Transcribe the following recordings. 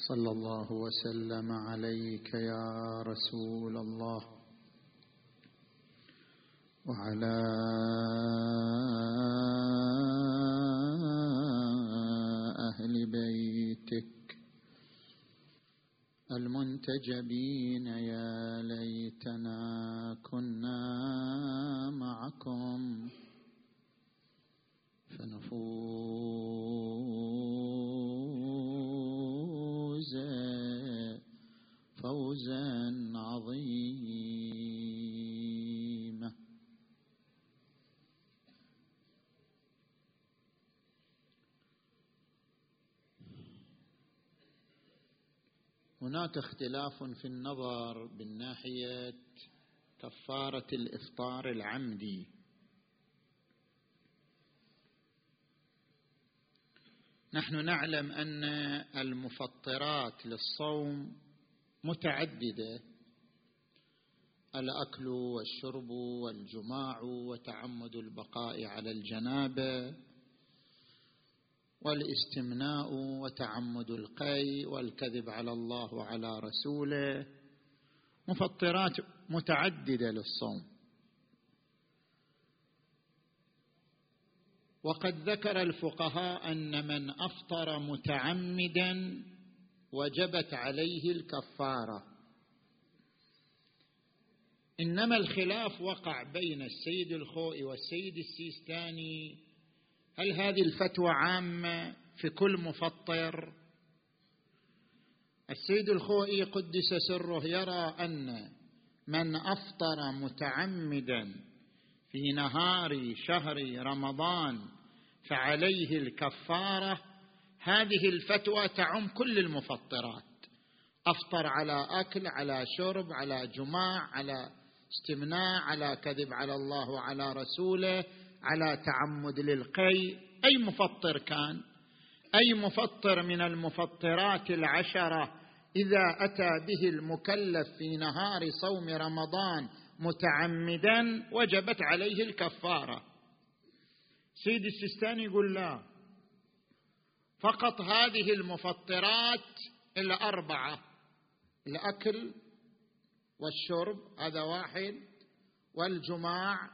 صلى الله وسلم عليك يا رسول الله وعلى أهل بيتك المنتجبين. يا ليتنا كنا معكم فنفوز فوزا عظيما. هناك اختلاف في النظر من ناحية كفارة الإفطار العمدي. نحن نعلم أن المفطرات للصوم متعددة: الأكل والشرب والجماع وتعمد البقاء على الجنابة والاستمناء وتعمد القي والكذب على الله وعلى رسوله، مفطرات متعددة للصوم. وقد ذكر الفقهاء أن من أفطر متعمدا وجبت عليه الكفارة، إنما الخلاف وقع بين السيد الخوئي والسيد السيستاني: هل هذه الفتوى عامة في كل مفطر؟ السيد الخوئي قدس سره يرى أن من أفطر متعمدا في نهار شهر رمضان فعليه الكفارة. هذه الفتوى تعم كل المفطرات: أفطر على أكل، على شرب، على جماع، على استمناء، على كذب على الله وعلى رسوله، على تعمد للقي. أي مفطر كان، أي مفطر من المفطرات العشرة إذا أتى به المكلف في نهار صوم رمضان متعمدا وجبت عليه الكفارة. سيد السيستاني يقول لا، فقط هذه المفطرات الأربعة: الأكل والشرب هذا واحد، والجماع،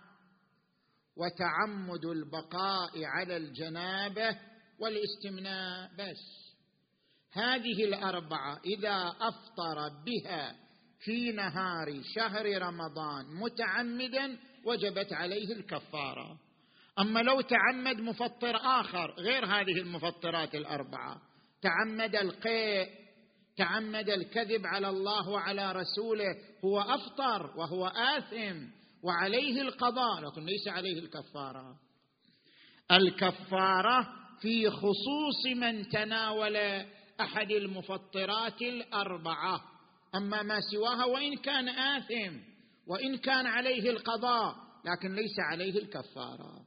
وتعمد البقاء على الجنابة، والاستمناء، بس هذه الأربعة إذا أفطر بها في نهار شهر رمضان متعمدا وجبت عليه الكفارة. أما لو تعمد مفطر آخر غير هذه المفطرات الأربعة، تعمد القيء، تعمد الكذب على الله وعلى رسوله، هو أفطر وهو آثم وعليه القضاء، لكن ليس عليه الكفارة. الكفارة في خصوص من تناول أحد المفطرات الأربعة، أما ما سواها وإن كان آثم وإن كان عليه القضاء لكن ليس عليه الكفارة.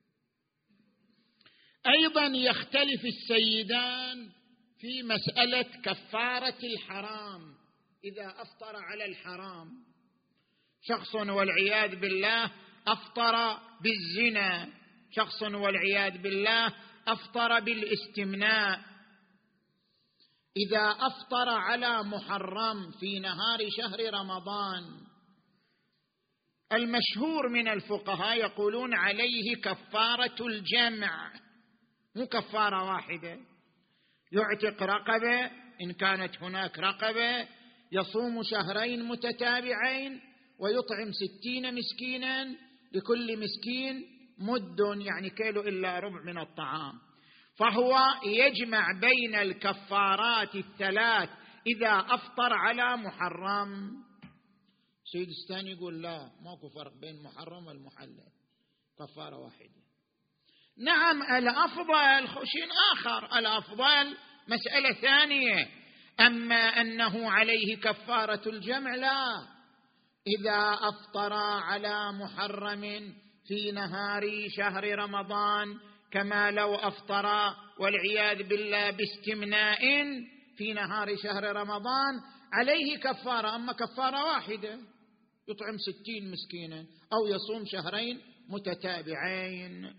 أيضا يختلف السيدان في مسألة كفارة الحرام إذا أفطر على الحرام. شخص والعياذ بالله أفطر بالزنا، شخص والعياذ بالله أفطر بالاستمناء. إذا أفطر على محرم في نهار شهر رمضان، المشهور من الفقهاء يقولون عليه كفارة الجمع، مو كفارة واحدة. يعتق رقبة إن كانت هناك رقبة، يصوم شهرين متتابعين، ويطعم 60 مسكينا، لكل مسكين مد يعني كيلو إلا ربع من الطعام. فهو يجمع بين الكفارات الثلاث إذا أفطر على محرم. سيد الثاني يقول لا، ماكو فرق بين محرم والمحلل، كفارة واحدة. نعم الأفضل شيء آخر، الأفضل مسألة ثانية، أما أنه عليه كفارة الجمع لا. إذا أفطر على محرم في نهار شهر رمضان كما لو أفطر والعياذ بالله باستمناء في نهار شهر رمضان عليه كفارة، أما كفارة واحدة يطعم 60 مسكينا أو يصوم شهرين متتابعين.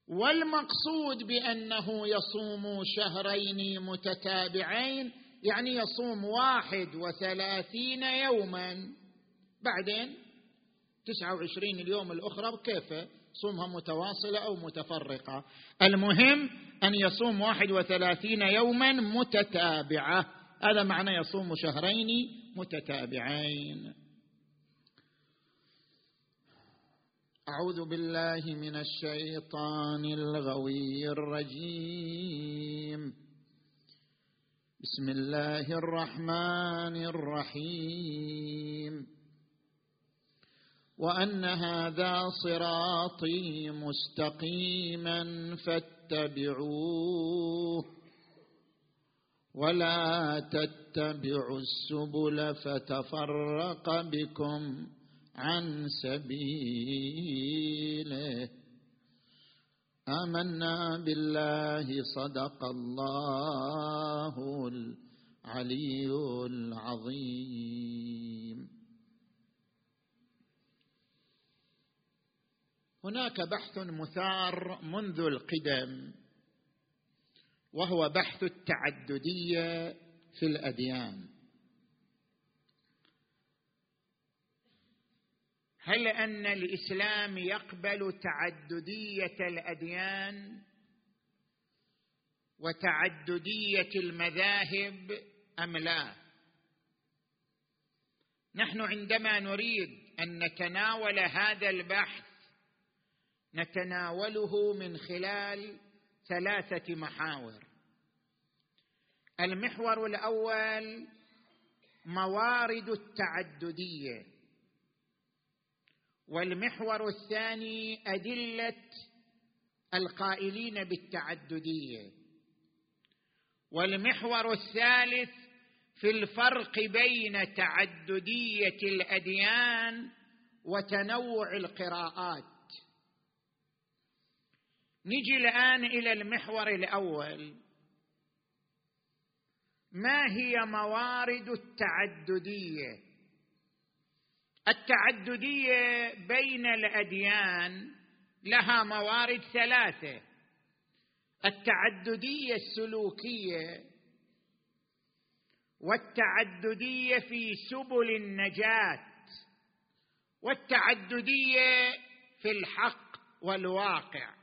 والمقصود بأنه يصوم شهرين متتابعين يعني يصوم 31 يوما، بعدين 29 اليوم الأخرى كيف صومها متواصلة أو متفرقة، المهم أن يصوم 31 يوما متتابعة، هذا معنى يصوم شهرين متتابعين. أعوذ بالله من الشيطان الغوي الرجيم. بسم الله الرحمن الرحيم. وأن هذا صراطي مستقيما فاتبعوه ولا تتبعوا السبل فتفرق بكم عن سبيله. آمنا بالله صدق الله العلي العظيم. هناك بحث مثار منذ القدم وهو بحث التعددية في الأديان. هل أن الإسلام يقبل تعددية الأديان وتعددية المذاهب أم لا؟ نحن عندما نريد أن نتناول هذا البحث نتناوله من خلال 3 محاور. المحور الأول موارد التعددية، والمحور الثاني أدلة القائلين بالتعددية، والمحور الثالث في الفرق بين تعددية الأديان وتنوع القراءات. نجي الآن إلى المحور الأول، ما هي موارد التعددية؟ التعددية بين الأديان لها موارد 3: التعددية السلوكية، والتعددية في سبل النجاة، والتعددية في الحق والواقع.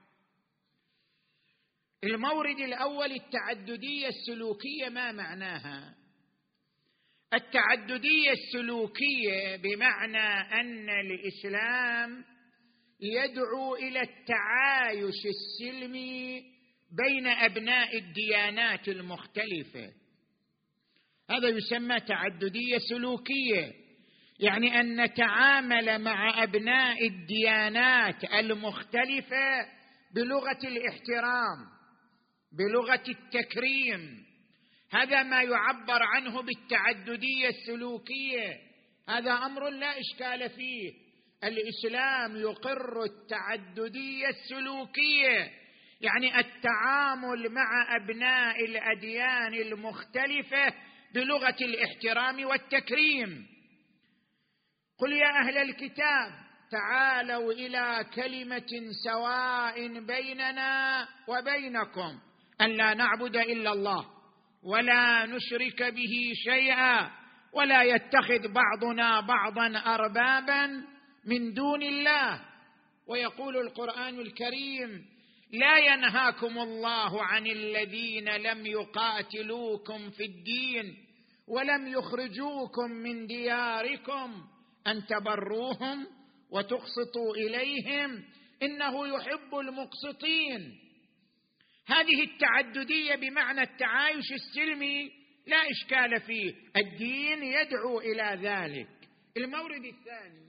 المورد الأول التعددية السلوكية، ما معناها؟ التعددية السلوكية بمعنى أن الإسلام يدعو إلى التعايش السلمي بين أبناء الديانات المختلفة، هذا يسمى تعددية سلوكية، يعني أن نتعامل مع أبناء الديانات المختلفة بلغة الاحترام، بلغة التكريم. هذا ما يعبر عنه بالتعددية السلوكية، هذا أمر لا إشكال فيه. الإسلام يقر التعددية السلوكية، يعني التعامل مع أبناء الأديان المختلفة بلغة الاحترام والتكريم. قل يا أهل الكتاب تعالوا إلى كلمة سواء بيننا وبينكم أن لا نعبد إلا الله ولا نشرك به شيئا ولا يتخذ بعضنا بعضا أربابا من دون الله. ويقول القرآن الكريم: لا ينهاكم الله عن الذين لم يقاتلوكم في الدين ولم يخرجوكم من دياركم أن تبروهم وتقسطوا إليهم إنه يحب المقسطين. هذه التعددية بمعنى التعايش السلمي لا إشكال فيه، الدين يدعو إلى ذلك. المورد الثاني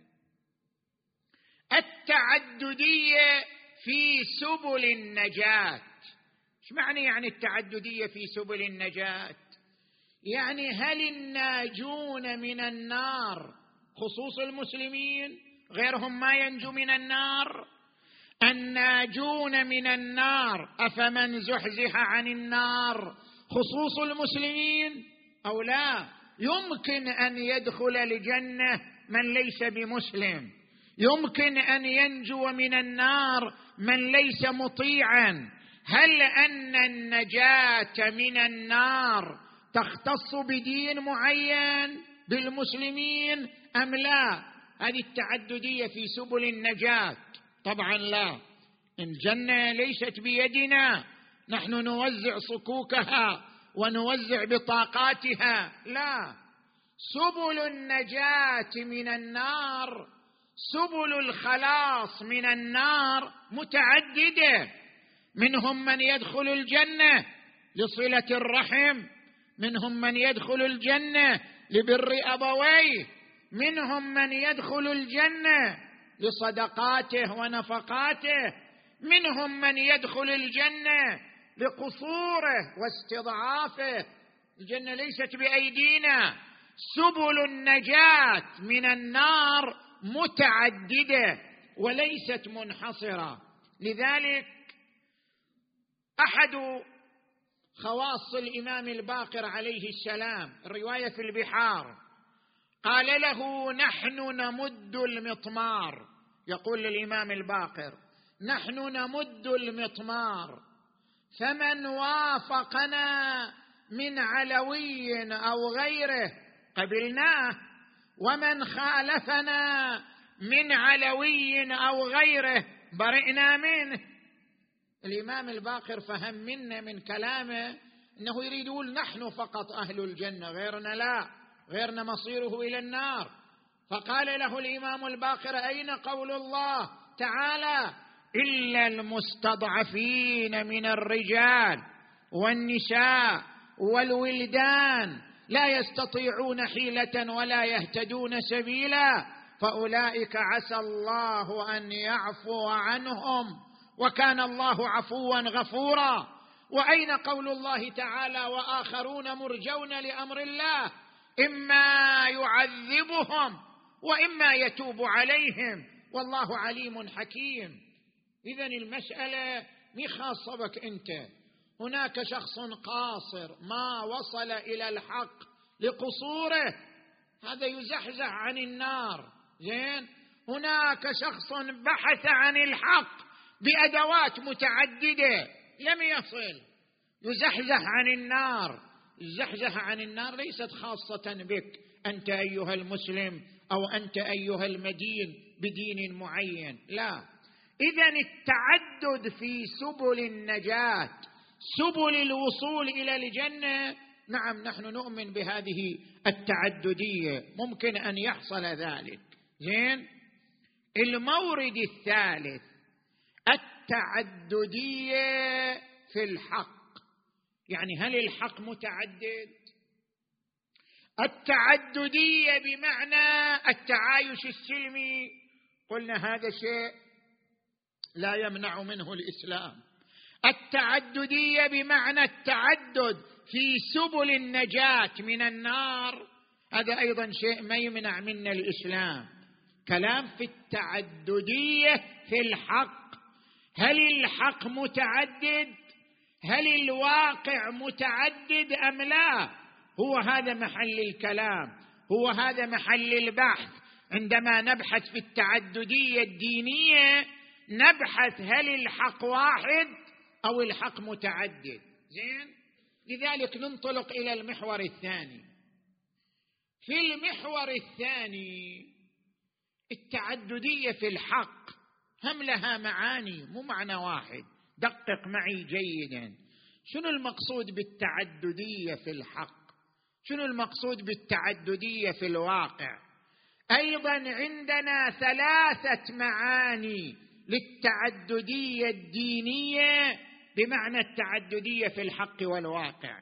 التعددية في سبل النجاة. ايش معنى يعني التعددية في سبل النجاة؟ يعني هل الناجون من النار خصوص المسلمين، غيرهم ما ينجو من النار؟ الناجون من النار أفمن زحزح عن النار خصوص المسلمين أو لا؟ يمكن أن يدخل الجنة من ليس بمسلم، يمكن أن ينجو من النار من ليس مطيعا. هل أن النجاة من النار تختص بدين معين بالمسلمين أم لا؟ هذه التعددية في سبل النجاة طبعا لا. الجنة ليست بيدنا، نحن نوزع صكوكها ونوزع بطاقاتها، لا. سبل النجاة من النار، سبل الخلاص من النار متعددة. منهم من يدخل الجنة لصلة الرحم، منهم من يدخل الجنة لبر أبويه، منهم من يدخل الجنة لصدقاته ونفقاته، منهم من يدخل الجنة لقصوره واستضعافه. الجنة ليست بأيدينا. سبل النجاة من النار متعددة وليست منحصرة. لذلك أحد خواص الإمام الباقر عليه السلام، الرواية في البحار، قال له: نحن نمد المطمار. يقول للإمام الباقر: نحن نمد المطمار، فمن وافقنا من علوي أو غيره قبلناه، ومن خالفنا من علوي أو غيره برئنا منه. الإمام الباقر فهم منا من كلامه أنه يريد يقول نحن فقط أهل الجنة، غيرنا لا، غيرنا مصيره إلى النار. فقال له الإمام الباقر: أين قول الله تعالى: إلا المستضعفين من الرجال والنساء والولدان لا يستطيعون حيلة ولا يهتدون سبيلا، فأولئك عسى الله أن يعفو عنهم وكان الله عفوا غفورا. وأين قول الله تعالى: وآخرون مرجون لأمر الله إما يعذبهم وإما يتوب عليهم والله عليم حكيم. إذن المسألة مي خاصة بك أنت. هناك شخص قاصر ما وصل إلى الحق لقصوره، هذا يزحزح عن النار. زين، هناك شخص بحث عن الحق بأدوات متعددة لم يصل، يزحزح عن النار. الزحزح عن النار ليست خاصة بك أنت أيها المسلم أو أنت أيها المدين بدين معين، لا. إذن التعدد في سبل النجاة، سبل الوصول إلى الجنة، نعم نحن نؤمن بهذه التعددية، ممكن أن يحصل ذلك. زين، المورد الثالث التعددية في الحق. يعني هل الحق متعدد؟ التعددية بمعنى التعايش السلمي، قلنا هذا شيء لا يمنع منه الإسلام. التعددية بمعنى التعدد في سبل النجاة من النار، هذا أيضا شيء ما يمنع منه الإسلام. كلام في التعددية في الحق. هل الحق متعدد؟ هل الواقع متعدد أم لا؟ هو هذا محل الكلام، هو هذا محل البحث. عندما نبحث في التعددية الدينية نبحث هل الحق واحد أو الحق متعدد. زين، لذلك ننطلق إلى المحور الثاني. في المحور الثاني التعددية في الحق هم لها معاني، مو معنى واحد. دقق معي جيدا، شنو المقصود بالتعددية في الحق؟ شنو المقصود بالتعددية في الواقع؟ أيضا عندنا ثلاثة معاني للتعددية الدينية بمعنى التعددية في الحق والواقع.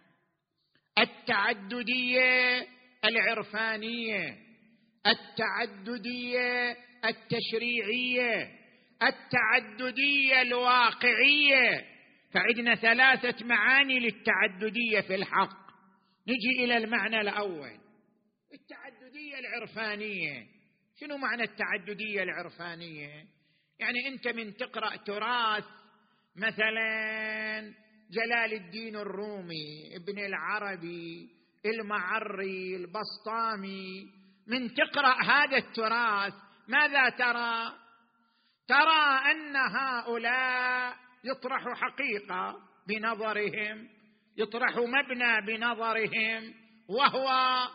التعددية العرفانية، التعددية التشريعية، التعددية الواقعية. فعندنا ثلاثة معاني للتعددية في الحق. نجي إلى المعنى الأول، التعددية العرفانية. شنو معنى التعددية العرفانية؟ يعني أنت من تقرأ تراث مثلا جلال الدين الرومي، ابن العربي، المعري، البسطامي، من تقرأ هذا التراث ماذا ترى؟ ترى أن هؤلاء يطرح حقيقة بنظرهم، يطرح مبنى بنظرهم، وهو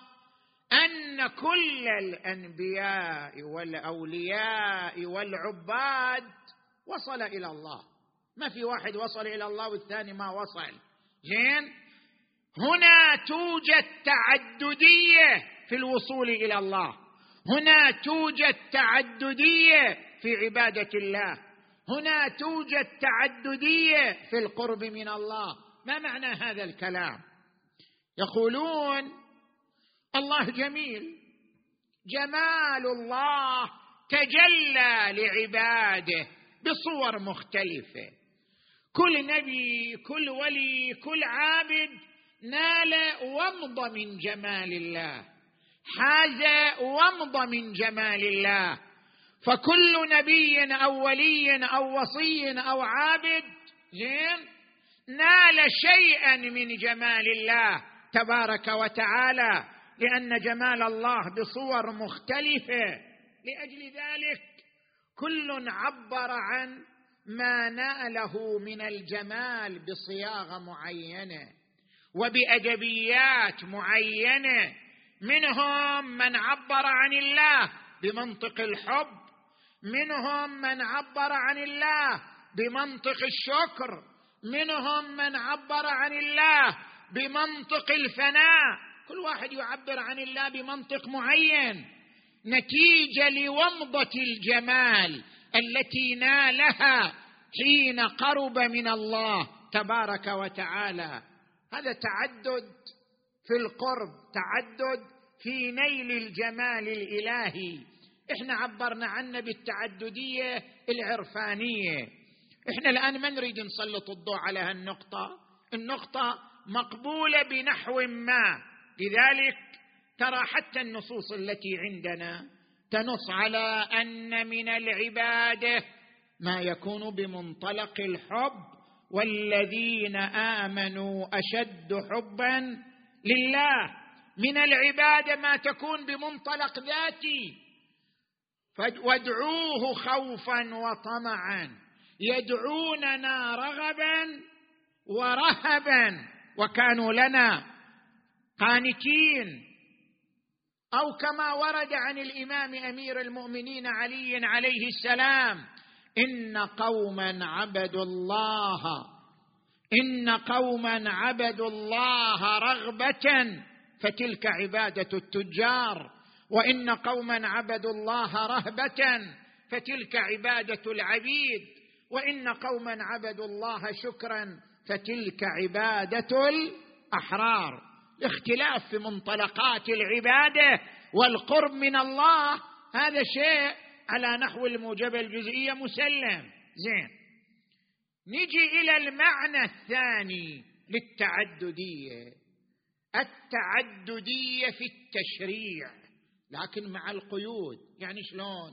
أن كل الأنبياء والأولياء والعباد وصل إلى الله، ما في واحد وصل إلى الله والثاني ما وصل. زين، هنا توجد تعددية في الوصول إلى الله، هنا توجد تعددية في عبادة الله، هنا توجد تعددية في القرب من الله. ما معنى هذا الكلام؟ يقولون الله جميل، جمال الله تجلى لعباده بصور مختلفة، كل نبي كل ولي كل عابد نال ومض من جمال الله، حاز ومض من جمال الله، فكل نبي أو ولي أو وصي أو عابد زين نال شيئا من جمال الله تبارك وتعالى، لأن جمال الله بصور مختلفة. لأجل ذلك كل عبر عن ما ناله من الجمال بصياغة معينة وبأدبيات معينة. منهم من عبر عن الله بمنطق الحب، منهم من عبر عن الله بمنطق الشكر، منهم من عبر عن الله بمنطق الفناء، كل واحد يعبر عن الله بمنطق معين نتيجة لومضة الجمال التي نالها حين قرب من الله تبارك وتعالى. هذا تعدد في القرب، تعدد في نيل الجمال الإلهي. احنا عبرنا عنه بالتعددية العرفانية. احنا الآن ما نريد نسلط الضوء على النقطة مقبولة بنحو ما، لذلك ترى حتى النصوص التي عندنا تنص على أن من العبادة ما يكون بمنطلق الحب، والذين آمنوا أشد حبا لله. من العبادة ما تكون بمنطلق ذاتي، وادعوه خوفا وطمعا، يدعوننا رغبا ورهبا وكانوا لنا قانتين. أو كما ورد عن الإمام أمير المؤمنين علي عليه السلام: إن قوما عبدوا الله رغبة فتلك عبادة التجار، وإن قوما عبدوا الله رهبة فتلك عبادة العبيد، وإن قوما عبدوا الله شكرا فتلك عبادة الأحرار. الاختلاف في منطلقات العبادة والقرب من الله هذا شيء على نحو الموجبة الجزئية مسلم. زين، نجي إلى المعنى الثاني للتعددية، التعددية في التشريع لكن مع القيود. يعني شلون؟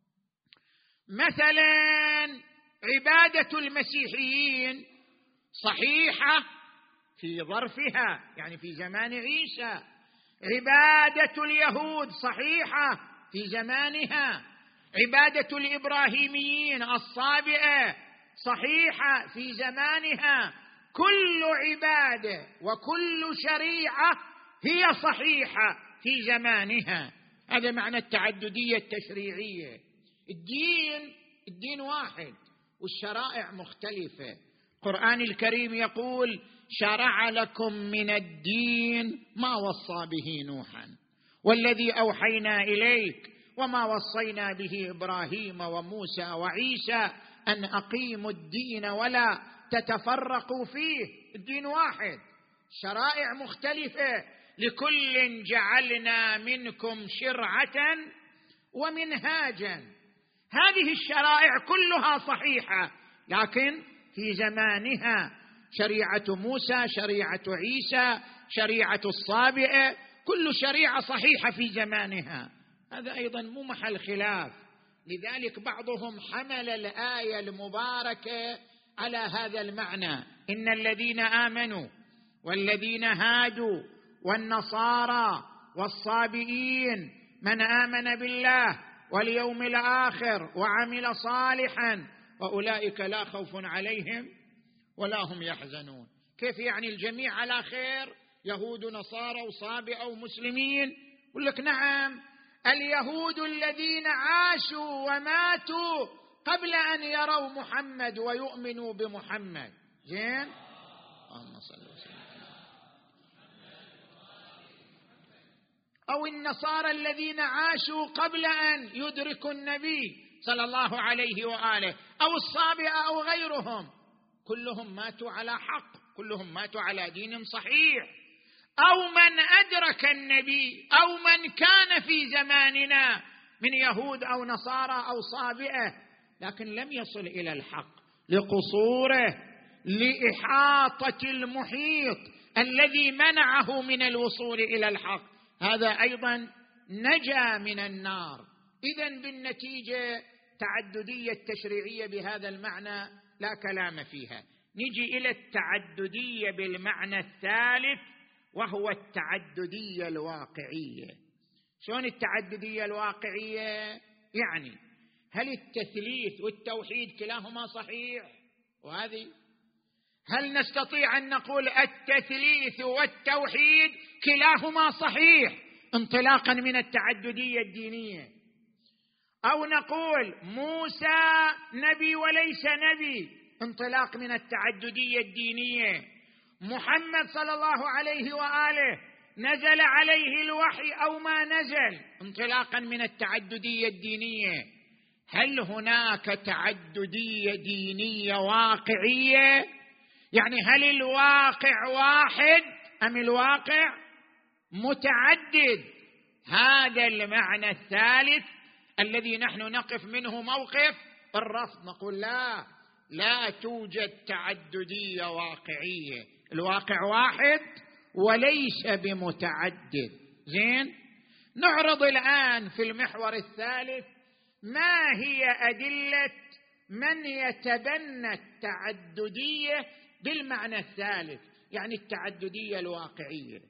مثلا عبادة المسيحيين صحيحة في ظرفها، يعني في زمان عيسى، عبادة اليهود صحيحة في زمانها، عبادة الإبراهيميين الصابئة صحيحة في زمانها. كل عبادة وكل شريعة هي صحيحة في زمانها. هذا معنى التعددية التشريعية. الدين واحد والشرائع مختلفة. القرآن الكريم يقول: شرع لكم من الدين ما وصى به نوحا والذي أوحينا إليك وما وصينا به إبراهيم وموسى وعيسى أن أقيموا الدين ولا تتفرقوا فيه. الدين واحد، شرائع مختلفة، لكل جعلنا منكم شرعة ومنهاجا. هذه الشرائع كلها صحيحة لكن في زمانها، شريعة موسى، شريعة عيسى، شريعة الصابئة، كل شريعة صحيحة في زمانها. هذا أيضا مو محل خلاف. لذلك بعضهم حمل الآية المباركة على هذا المعنى: إن الذين آمنوا والذين هادوا والنصارى والصابئين من آمن بالله واليوم الآخر وعمل صالحا وأولئك لا خوف عليهم ولا هم يحزنون. كيف يعني الجميع على خير؟ يهود ونصارى وصابئة ومسلمين؟ يقول لك نعم، اليهود الذين عاشوا وماتوا قبل أن يروا محمد ويؤمنوا بمحمد. زين، اللهم صل وسلم. أو النصارى الذين عاشوا قبل أن يدركوا النبي صلى الله عليه وآله، أو الصابئة أو غيرهم، كلهم ماتوا على حق، كلهم ماتوا على دين صحيح. أو من أدرك النبي أو من كان في زماننا من يهود أو نصارى أو صابئة لكن لم يصل إلى الحق لقصوره، لإحاطة المحيط الذي منعه من الوصول إلى الحق، هذا أيضا نجا من النار. إذن بالنتيجة تعددية التشريعية بهذا المعنى لا كلام فيها. نجي إلى التعددية بالمعنى الثالث وهو التعددية الواقعية. شلون التعددية الواقعية؟ يعني هل التثليث والتوحيد كلاهما صحيح؟ وهذه هل نستطيع أن نقول التثليث والتوحيد كلاهما صحيح انطلاقا من التعددية الدينية؟ أو نقول موسى نبي وليس نبي انطلاق من التعددية الدينية، محمد صلى الله عليه وآله نزل عليه الوحي أو ما نزل انطلاقا من التعددية الدينية. هل هناك تعددية دينية واقعية؟ يعني هل الواقع واحد أم الواقع متعدد؟ هذا المعنى الثالث الذي نحن نقف منه موقف الرفض، نقول لا توجد تعددية واقعية، الواقع واحد وليس بمتعدد. زين، نعرض الآن في المحور الثالث ما هي أدلة من يتبنى التعددية بالمعنى الثالث، يعني التعددية الواقعية.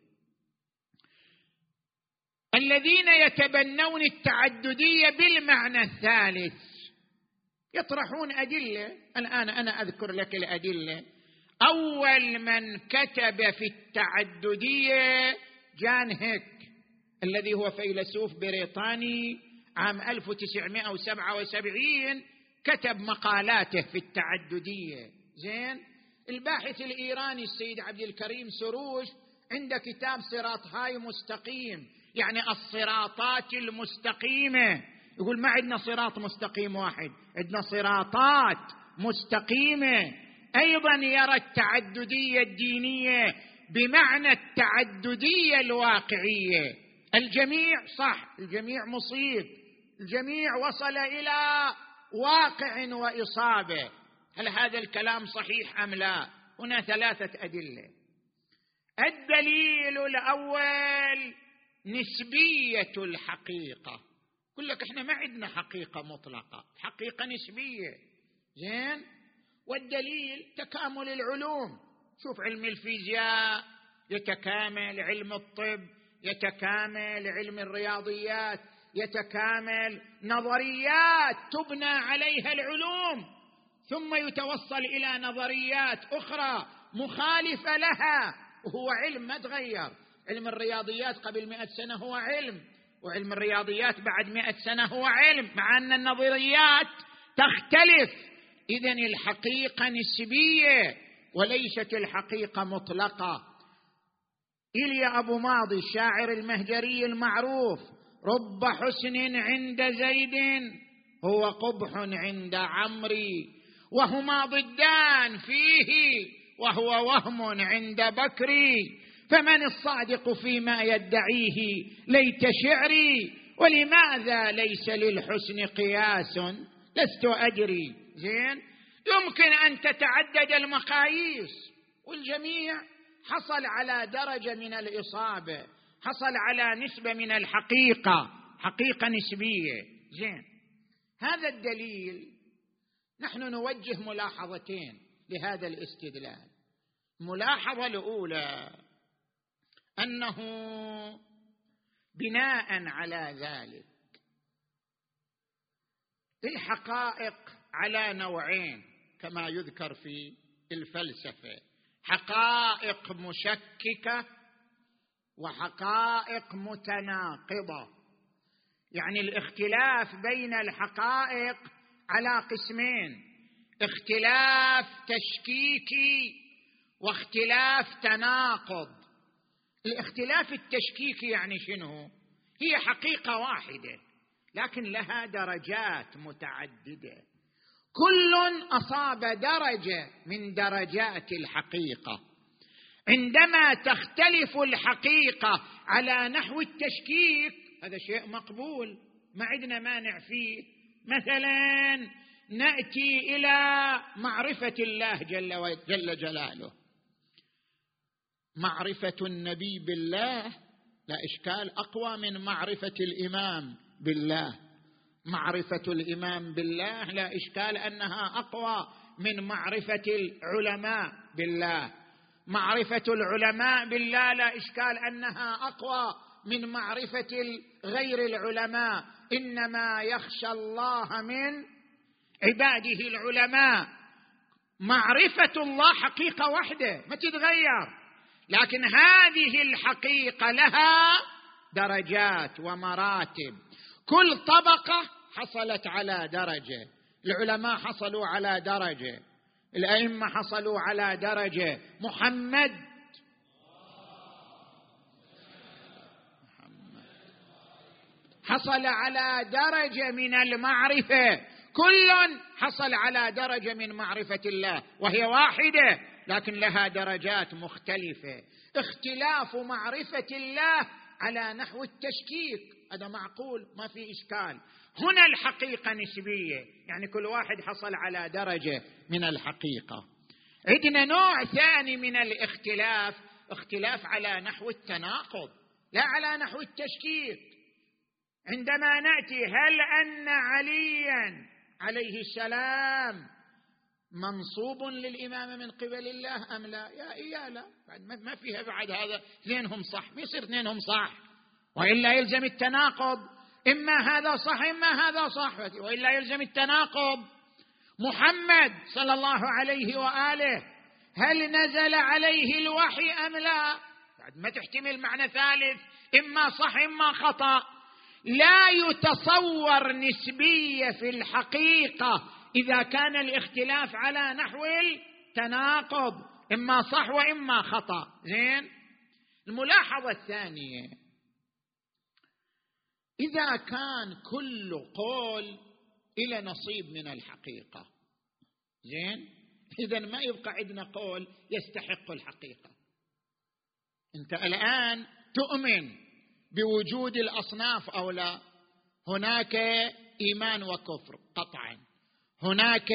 الذين يتبنون التعددية بالمعنى الثالث يطرحون أدلة. الآن أنا أذكر لك الأدلة. أول من كتب في التعددية جان هيك الذي هو فيلسوف بريطاني، عام 1977 كتب مقالاته في التعددية. زين، الباحث الإيراني السيد عبد الكريم سروش عنده كتاب صراط هاي مستقيم، يعني الصراطات المستقيمة. يقول ما عندنا صراط مستقيم واحد، عندنا صراطات مستقيمة. أيضا يرى التعددية الدينية بمعنى التعددية الواقعية. الجميع صح، الجميع مصيب، الجميع وصل إلى واقع وإصابة. هل هذا الكلام صحيح أم لا؟ هنا ثلاثة أدلة. الدليل الأول نسبية الحقيقة. يقول لك احنا ما عندنا حقيقة مطلقة، حقيقة نسبية. زين، والدليل تكامل العلوم. شوف علم الفيزياء يتكامل، علم الطب يتكامل، علم الرياضيات يتكامل، نظريات تبنى عليها العلوم ثم يتوصل إلى نظريات أخرى مخالفة لها، وهو علم ما تغير. علم الرياضيات قبل 100 سنة هو علم، وعلم الرياضيات بعد 100 سنة هو علم، مع أن النظريات تختلف. إذن الحقيقة نسبية وليست الحقيقة مطلقة. إليا أبو ماضي الشاعر المهجري المعروف: رب حسن عند زيد هو قبح عند عمري، وهما ضدان فيه وهو وهم عند بكري، فمن الصادق فيما يدعيه ليت شعري، ولماذا ليس للحسن قياس لست أدري. زين، يمكن أن تتعدد المقاييس والجميع حصل على درجة من الإصابة، حصل على نسبة من الحقيقة، حقيقة نسبية. زين، هذا الدليل نحن نوجه ملاحظتين لهذا الاستدلال. الملاحظة الأولى أنه بناء على ذلك الحقائق على نوعين كما يذكر في الفلسفة: حقائق مشككة وحقائق متناقضة. يعني الاختلاف بين الحقائق على قسمين: اختلاف تشكيكي واختلاف تناقض. الاختلاف التشكيكي يعني شنو؟ هي حقيقة واحدة لكن لها درجات متعددة، كل أصاب درجة من درجات الحقيقة. عندما تختلف الحقيقة على نحو التشكيك هذا شيء مقبول، ما عندنا مانع فيه. مثلا نأتي إلى معرفة الله جل جلاله، معرفة النبي بالله لا إشكال، أقوى من معرفة الإمام بالله. معرفة الإمام بالله لا إشكال أنها أقوى من معرفة العلماء بالله. معرفة العلماء بالله لا إشكال أنها أقوى من معرفة غير العلماء. إنما يخشى الله من عباده العلماء. معرفة الله حقيقة واحدة ما تتغير، لكن هذه الحقيقة لها درجات ومراتب، كل طبقة حصلت على درجة. العلماء حصلوا على درجة، الأئمة حصلوا على درجة، محمد حصل على درجة من المعرفة، كل حصل على درجة من معرفة الله وهي واحدة لكن لها درجات مختلفة. اختلاف معرفة الله على نحو التشكيك هذا معقول ما في إشكال. هنا الحقيقة نسبية، يعني كل واحد حصل على درجة من الحقيقة. عندنا نوع ثاني من الاختلاف، اختلاف على نحو التناقض لا على نحو التشكيك. عندما نأتي هل أن عليا عليه السلام منصوب للإمامة من قبل الله أم لا؟ يا لا، ما فيها بعد هذا اثنينهم صح، ما يصير اثنينهم صح وإلا يلزم التناقض، إما هذا صح إما هذا صح وإلا يلزم التناقض. محمد صلى الله عليه وآله هل نزل عليه الوحي أم لا؟ ما تحتمل معنى ثالث، إما صح إما خطأ. لا يتصور نسبية في الحقيقة إذا كان الاختلاف على نحو التناقض، إما صح وإما خطأ. زين، الملاحظة الثانية: إذا كان كل قول إلى نصيب من الحقيقة، زين، إذن ما يبقى عندنا قول يستحق الحقيقة. أنت الآن تؤمن بوجود الأصناف أو لا؟ هناك إيمان وكفر قطعا، هناك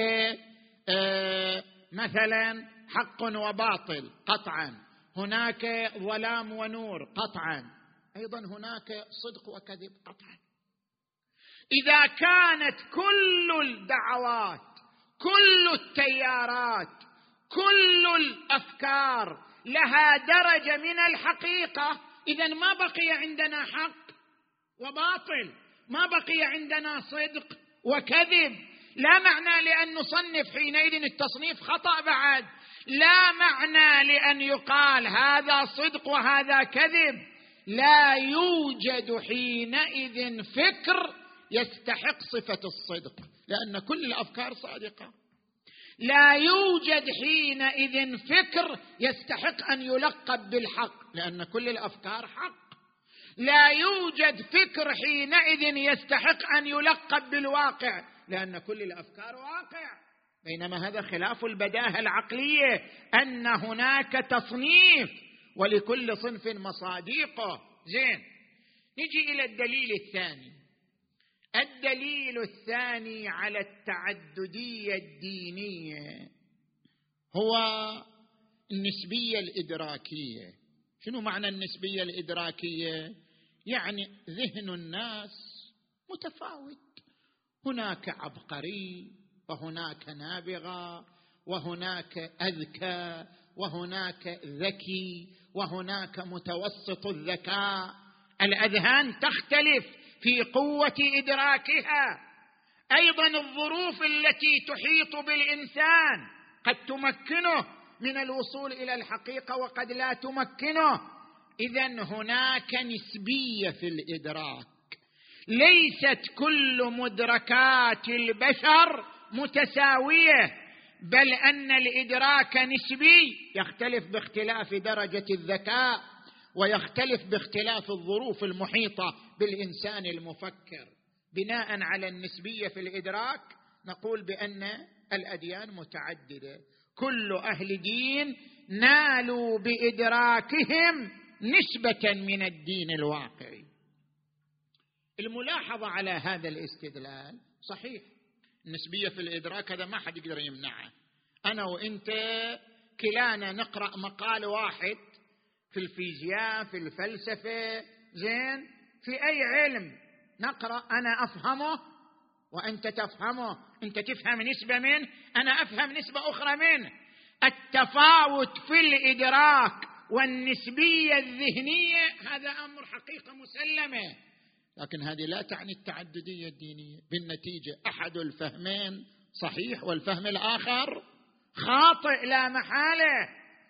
مثلا حق وباطل قطعا، هناك ظلام ونور قطعا، أيضا هناك صدق وكذب قطعا. إذا كانت كل الدعوات، كل التيارات، كل الأفكار لها درجة من الحقيقة، إذن ما بقي عندنا حق وباطل، ما بقي عندنا صدق وكذب. لا معنى لأن نصنف حينئذ التصنيف خطأ بعد، لا معنى لأن يقال هذا صدق وهذا كذب. لا يوجد حينئذ فكر يستحق صفة الصدق لأن كل الأفكار صادقة. لا يوجد حينئذ فكر يستحق أن يلقب بالحق لأن كل الأفكار حق. لا يوجد فكر حينئذ يستحق أن يلقب بالواقع لأن كل الأفكار واقع. بينما هذا خلاف البداهة العقلية، أن هناك تصنيف ولكل صنف مصادقه. زين، نجي إلى الدليل الثاني. الدليل الثاني على التعددية الدينية هو النسبية الإدراكية. شنو معنى النسبية الإدراكية؟ يعني ذهن الناس متفاوت، هناك عبقري وهناك نابغة وهناك أذكى وهناك ذكي وهناك متوسط الذكاء. الأذهان تختلف في قوة إدراكها. أيضا الظروف التي تحيط بالإنسان قد تمكنه من الوصول إلى الحقيقة وقد لا تمكنه. إذن هناك نسبية في الإدراك، ليست كل مدركات البشر متساوية، بل أن الإدراك نسبي، يختلف باختلاف درجة الذكاء ويختلف باختلاف الظروف المحيطة بالإنسان المفكر. بناء على النسبية في الإدراك نقول بأن الأديان متعددة، كل أهل دين نالوا بإدراكهم نسبة من الدين الواقعي. الملاحظة على هذا الاستدلال صحيح، النسبية في الإدراك هذا ما حد يقدر يمنعه. أنا وإنت كلانا نقرأ مقال واحد في الفيزياء، في الفلسفة، زين، في أي علم نقرأ، أنا أفهمه وأنت تفهمه، أنت تفهم نسبة منه، أنا أفهم نسبة أخرى منه. التفاوت في الإدراك والنسبية الذهنية هذا أمر حقيقة مسلمة، لكن هذه لا تعني التعددية الدينية. بالنتيجة أحد الفهمين صحيح والفهم الآخر خاطئ لا محالة.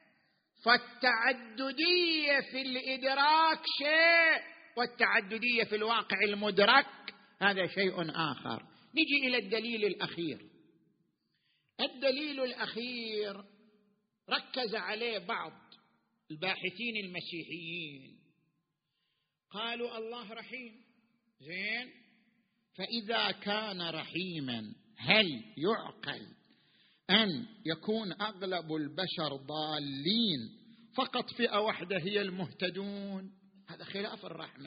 فالتعددية في الإدراك شيء، والتعددية في الواقع المدرك هذا شيء آخر. نجي إلى الدليل الأخير. الدليل الأخير ركز عليه بعض الباحثين المسيحيين، قالوا الله رحيم، زين، فإذا كان رحيما هل يعقل أن يكون أغلب البشر ضالين فقط فئة واحدة هي المهتدون؟ هذا خلاف الرحمة.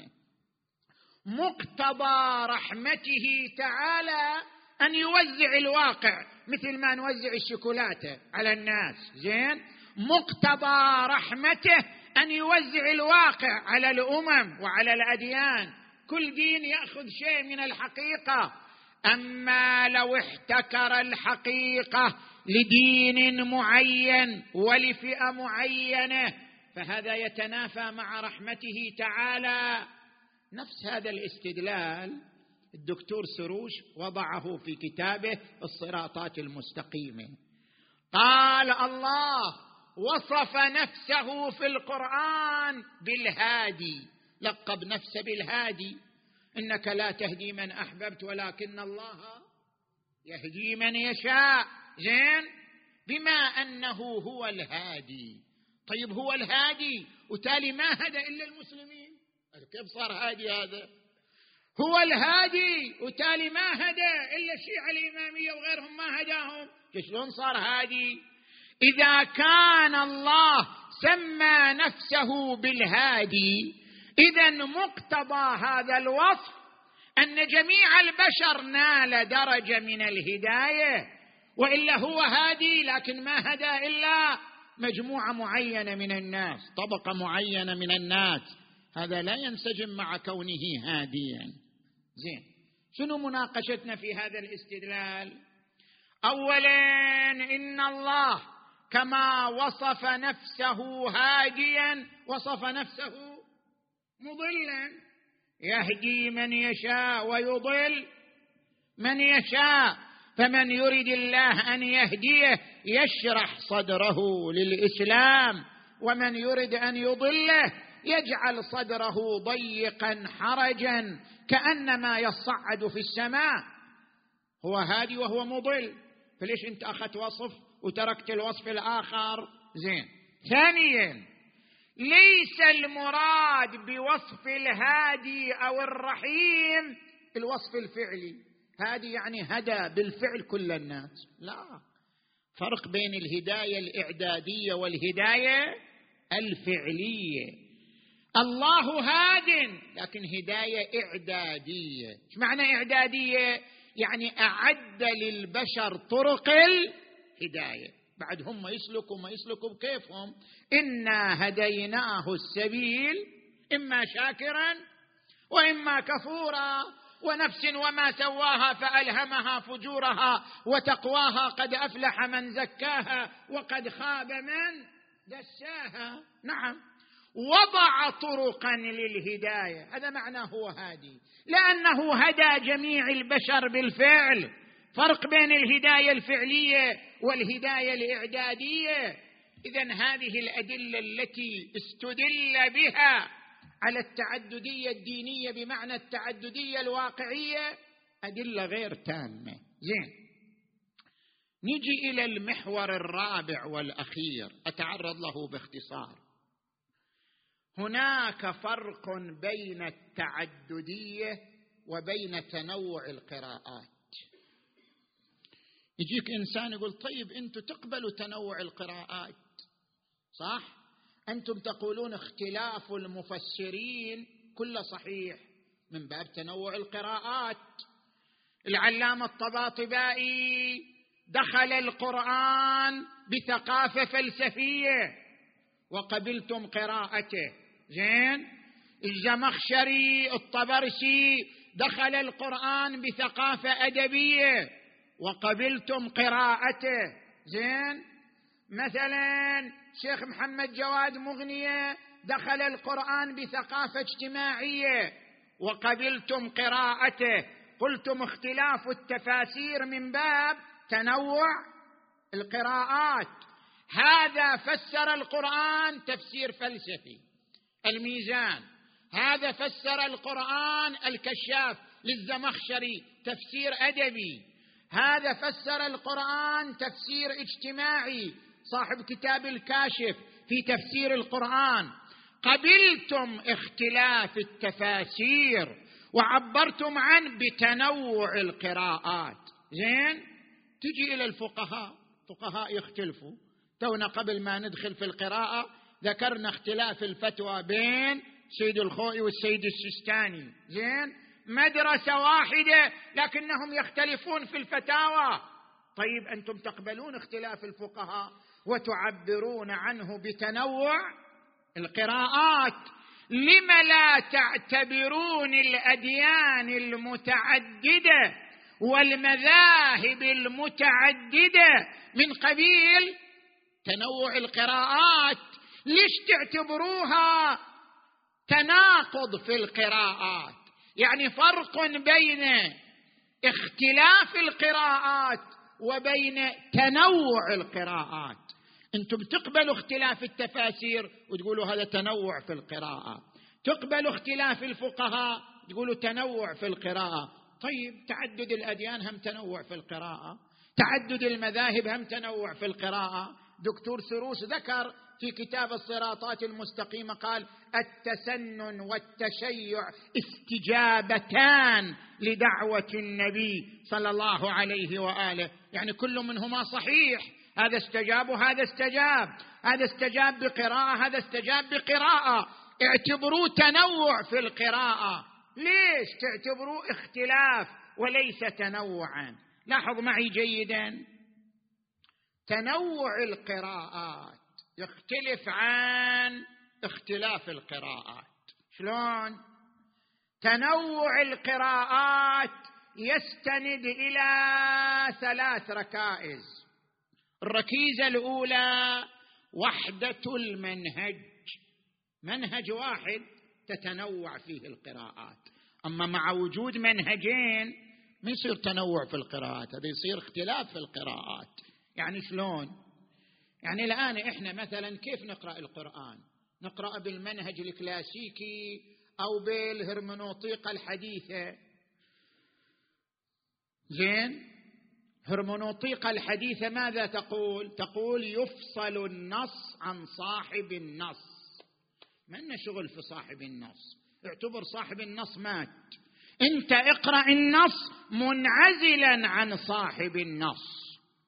مقتضى رحمته تعالى أن يوزع الواقع مثل ما نوزع الشوكولاتة على الناس، زين، مقتضى رحمته أن يوزع الواقع على الأمم وعلى الأديان، كل دين يأخذ شيء من الحقيقة. أما لو احتكر الحقيقة لدين معين ولفئة معينة فهذا يتنافى مع رحمته تعالى. نفس هذا الاستدلال الدكتور سروش وضعه في كتابه الصراطات المستقيمة. قال الله وصف نفسه في القرآن بالهادي، لقب نفسه بالهادي، إنك لا تهدي من أحببت ولكن الله يهدي من يشاء، زين، بما أنه هو الهادي. طيب هو الهادي وتالي ما هدى إلا المسلمين، كيف صار هادي هذا؟ هو الهادي وتالي ما هدى إلا الشيعة الإمامية وغيرهم، ما هداهم، شلون صار هادي؟ إذا كان الله سمى نفسه بالهادي، إذن مقتضى هذا الوصف أن جميع البشر نال درجة من الهداية، وإلا هو هادي لكن ما هدى إلا مجموعة معينة من الناس، طبقة معينة من الناس، هذا لا ينسجم مع كونه هاديا. زين، شنو مناقشتنا في هذا الاستدلال؟ أولا إن الله كما وصف نفسه هاديا وصف نفسه مضلا، يهدي من يشاء ويضل من يشاء، فمن يريد الله أن يهديه يشرح صدره للإسلام، ومن يريد أن يضله يجعل صدره ضيقا حرجا كأنما يصعد في السماء. هو هادي وهو مضل، فليش أنت أخذت وصف وتركت الوصف الآخر؟ زين. ثانيا، ليس المراد بوصف الهادي أو الرحيم الوصف الفعلي، هادي يعني هدى بالفعل كل الناس، لا، فرق بين الهداية الإعدادية والهداية الفعلية. الله هاد لكن هداية إعدادية. ايش معنى إعدادية؟ يعني أعد للبشر طرق الهداية، بعد هم يسلكوا ما يسلكوا بكيفهم. إنا هديناه السبيل إما شاكرا وإما كفورا، ونفس وما سواها فألهمها فجورها وتقواها، قد أفلح من زكاها وقد خاب من دساها. نعم، وضع طرقا للهداية، هذا معناه هو هادي، لأنه هدى جميع البشر بالفعل. فرق بين الهداية الفعلية والهداية الإعدادية. إذن هذه الأدلة التي استدل بها على التعددية الدينية بمعنى التعددية الواقعية أدلة غير تامة. زين، نجي إلى المحور الرابع والأخير أتعرض له باختصار. هناك فرق بين التعددية وبين تنوع القراءات. يجيك إنسان يقول طيب أنتم تقبلوا تنوع القراءات، صح؟ أنتم تقولون اختلاف المفسرين كله صحيح من باب تنوع القراءات. العلامة الطباطبائي دخل القرآن بثقافة فلسفية وقبلتم قراءته. زين، الزمخشري الطبرسي دخل القرآن بثقافة أدبية وقبلتم قراءته. زين، مثلا شيخ محمد جواد مغنية دخل القرآن بثقافة اجتماعية وقبلتم قراءته. قلتم اختلاف التفاسير من باب تنوع القراءات. هذا فسر القرآن تفسير فلسفي، الميزان. هذا فسر القرآن الكشاف للزمخشري تفسير أدبي. هذا فسر القرآن تفسير اجتماعي، صاحب كتاب الكاشف في تفسير القرآن. قبلتم اختلاف التفاسير وعبرتم عنه بتنوع القراءات. زين، تجي إلى الفقهاء، فقهاء يختلفوا. تونا قبل ما ندخل في القراءة ذكرنا اختلاف الفتوى بين سيد الخوئي والسيد السيستاني. زين، مدرسة واحدة لكنهم يختلفون في الفتاوى. طيب أنتم تقبلون اختلاف الفقهاء وتعبرون عنه بتنوع القراءات، لم لا تعتبرون الأديان المتعددة والمذاهب المتعددة من قبيل تنوع القراءات؟ ليش تعتبروها تناقض في القراءات؟ يعني فرق بين اختلاف القراءات وبين تنوع القراءات. انتم تقبلوا اختلاف التفاسير وتقولوا هذا تنوع في القراءة، تقبلوا اختلاف الفقهاء تقولوا تنوع في القراءة. طيب تعدد الأديان هم تنوع في القراءة، تعدد المذاهب هم تنوع في القراءة. دكتور سروس ذكر في كتاب الصراطات المستقيمة قال التسنن والتشيع استجابتان لدعوة النبي صلى الله عليه وآله، يعني كل منهما صحيح، هذا استجاب وهذا استجاب، هذا استجاب بقراءة هذا استجاب بقراءة. اعتبروا تنوع في القراءة، ليش تعتبروا اختلاف وليس تنوعا؟ لاحظ معي جيدا، تنوع القراءات يختلف عن اختلاف القراءات. شلون؟ تنوع القراءات يستند إلى 3 ركائز. الركيزة الأولى وحدة المنهج، منهج واحد تتنوع فيه القراءات. أما مع وجود منهجين ما يصير تنوع في القراءات، هذا يصير اختلاف في القراءات. يعني شلون؟ يعني الآن إحنا مثلا كيف نقرأ القرآن؟ نقرأ بالمنهج الكلاسيكي أو بالهرمنوطيقة الحديثة. زين، هرمنوطيقة الحديثة ماذا تقول؟ تقول يفصل النص عن صاحب النص. ما لنا شغل في صاحب النص، اعتبر صاحب النص مات، انت اقرأ النص منعزلا عن صاحب النص.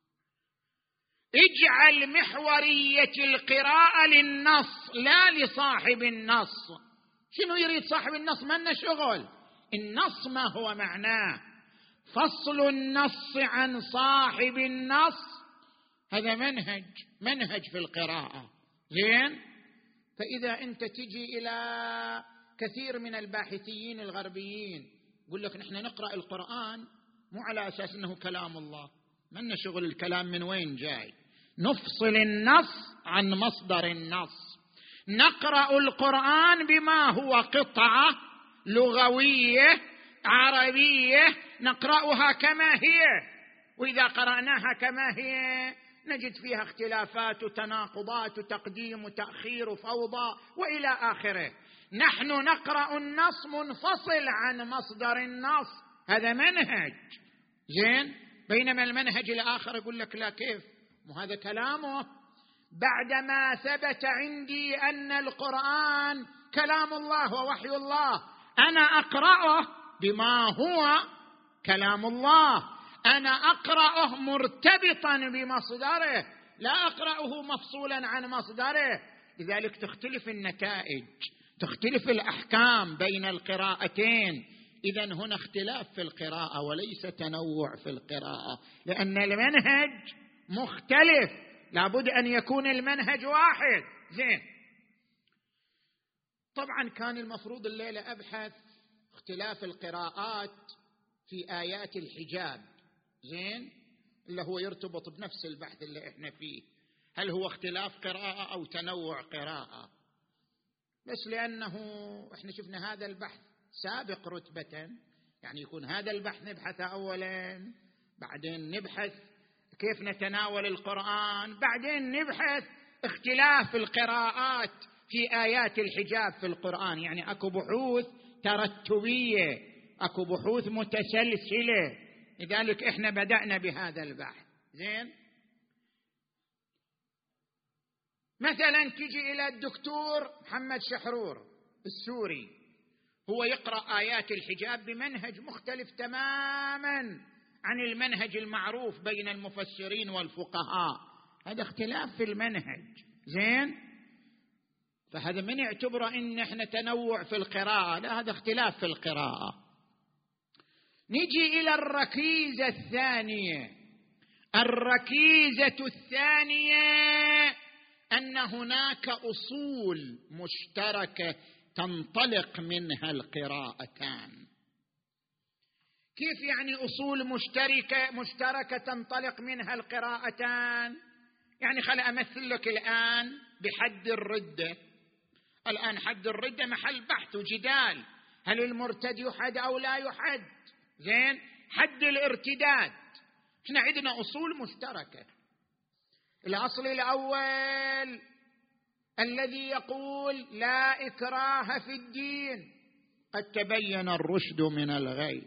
اجعل محورية القراءة للنص لا لصاحب النص. شنو يريد صاحب النص؟ ما لنا شغل. النص ما هو معناه؟ فصل النص عن صاحب النص هذا منهج في القراءة. زين، فإذا أنت تجي إلى كثير من الباحثين الغربيين يقول لك نحن نقرأ القرآن مو على أساس أنه كلام الله، ما لنا شغل الكلام من وين جاي، نفصل النص عن مصدر النص، نقرأ القرآن بما هو قطعة لغوية عربية نقرأها كما هي، وإذا قرأناها كما هي نجد فيها اختلافات وتناقضات وتقديم وتأخير وفوضى وإلى آخره. نحن نقرأ النص منفصل عن مصدر النص، هذا منهج زين. بينما المنهج الآخر يقول لك لا، كيف؟ وهذا كلامه بعدما ثبت عندي أن القرآن كلام الله ووحي الله، أنا أقرأه بما هو كلام الله، أنا أقرأه مرتبطا بمصدره، لا أقرأه مفصولا عن مصدره. لذلك تختلف النتائج، تختلف الأحكام بين القراءتين. إذن هنا اختلاف في القراءة وليس تنوع في القراءة، لأن المنهج مختلف، لابد أن يكون المنهج واحد. زين، طبعا كان المفروض الليلة أبحث اختلاف القراءات في آيات الحجاب، زين، اللي هو يرتبط بنفس البحث اللي احنا فيه، هل هو اختلاف قراءة أو تنوع قراءة؟ بس لأنه احنا شفنا هذا البحث سابق رتبة، يعني يكون هذا البحث نبحثه أولا، بعدين نبحث كيف نتناول القرآن، بعدين نبحث اختلاف القراءات في آيات الحجاب في القرآن. يعني أكو بحوث ترتبية، أكو بحوث متسلسلة، لذلك إحنا بدأنا بهذا البحث. زين، مثلا تجي إلى الدكتور محمد شحرور السوري، هو يقرأ آيات الحجاب بمنهج مختلف تماما عن المنهج المعروف بين المفسرين والفقهاء، هذا اختلاف في المنهج. زين، فهذا من يعتبره إن احنا تنوع في القراءة؟ لا، هذا اختلاف في القراءة. نجي إلى الركيزة الثانية. الركيزة الثانية أن هناك أصول مشتركة تنطلق منها القراءتان. كيف يعني أصول مشتركة تنطلق منها القراءتان؟ يعني خل أمثل لك الآن بحد الردة. الآن حد الردة محل بحث وجدال، هل المرتد يحد أو لا يحد؟ زين، حد الارتداد احنا عندنا أصول مشتركة. الأصل الأول الذي يقول لا إكراه في الدين، قد تبين الرشد من الغي.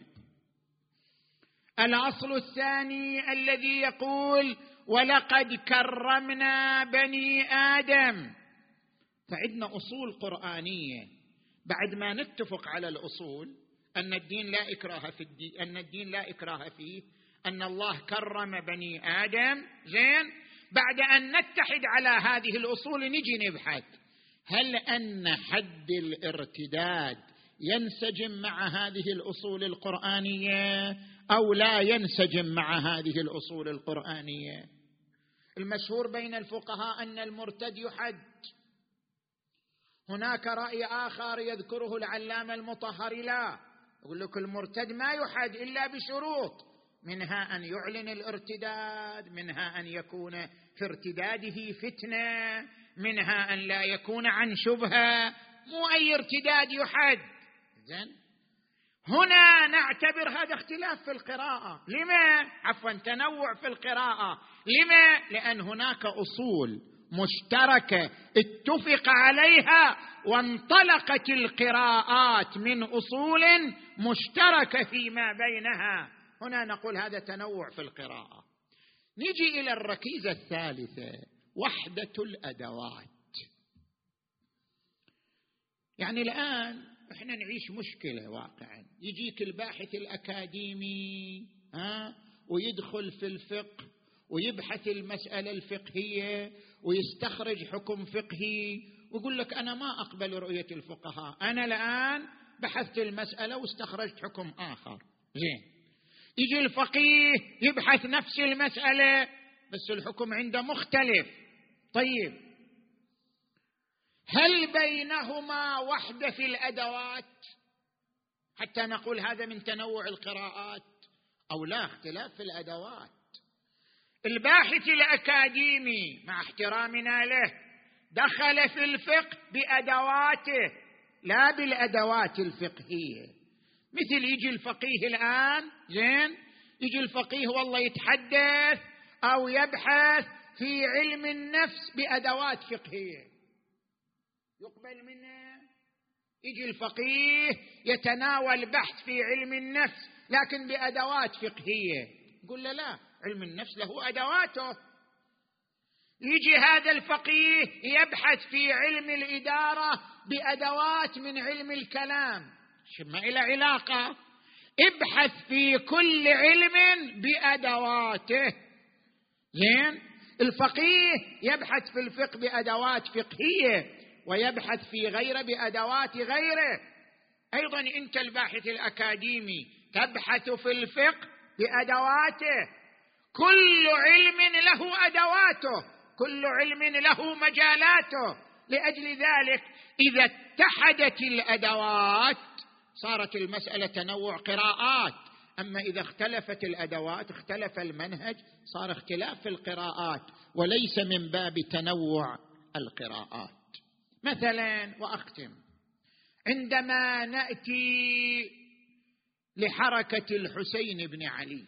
الأصل الثاني الذي يقول ولقد كرمنا بني آدم. فعندنا أصول قرآنية، بعد ما نتفق على الأصول أن الدين لا إكراه في الدين، أن الدين لا إكراه فيه، أن الله كرم بني آدم. زين، بعد أن نتحد على هذه الأصول نجي نبحث هل أن حد الارتداد ينسجم مع هذه الأصول القرآنية أو لا ينسجم مع هذه الأصول القرآنية. المشهور بين الفقهاء أن المرتد يحد. هناك رأي آخر يذكره العلامة المطهري، لا، يقول لك المرتد ما يحد إلا بشروط، منها أن يعلن الارتداد، منها أن يكون في ارتداده فتنة، منها أن لا يكون عن شبهة، مو أي ارتداد يحد. زين، هنا نعتبر هذا اختلاف في القراءة. لما؟ عفوا، تنوع في القراءة. لما؟ لأن هناك أصول مشتركة اتفق عليها وانطلقت القراءات من أصول مشتركة فيما بينها. هنا نقول هذا تنوع في القراءة. نجي إلى الركيزة الثالثة، وحدة الأدوات. يعني الآن احنا نعيش مشكلة واقعا، يجيك الباحث الأكاديمي ويدخل في الفقه ويبحث المسألة الفقهية ويستخرج حكم فقهي ويقول لك أنا ما أقبل رؤية الفقهاء، أنا الآن بحثت المسألة واستخرجت حكم آخر. زين، يجي الفقيه يبحث نفس المسألة بس الحكم عنده مختلف. طيب، هل بينهما وحدة في الأدوات حتى نقول هذا من تنوع القراءات أو لا؟ اختلاف في الأدوات. الباحث الأكاديمي مع احترامنا له دخل في الفقه بأدواته لا بالأدوات الفقهية. مثل يجي الفقيه الآن يجي الفقيه والله يتحدث أو يبحث في علم النفس بأدوات فقهية، يقبل منه؟ يجي الفقيه يتناول بحث في علم النفس لكن بأدوات فقهية، نقول له لا، علم النفس له أدواته. يجي هذا الفقيه يبحث في علم الإدارة بأدوات من علم الكلام، ما إلى علاقة. ابحث في كل علم بأدواته. الفقيه يبحث في الفقه بأدوات فقهية ويبحث في غيره بأدوات غيره. أيضا أنت الباحث الأكاديمي تبحث في الفقه بأدواته. كل علم له أدواته، كل علم له مجالاته. لأجل ذلك إذا اتحدت الأدوات صارت المسألة تنوع قراءات، أما إذا اختلفت الأدوات اختلف المنهج، صار اختلاف في القراءات وليس من باب تنوع القراءات. مثلا وأختم، عندما نأتي لحركة الحسين بن علي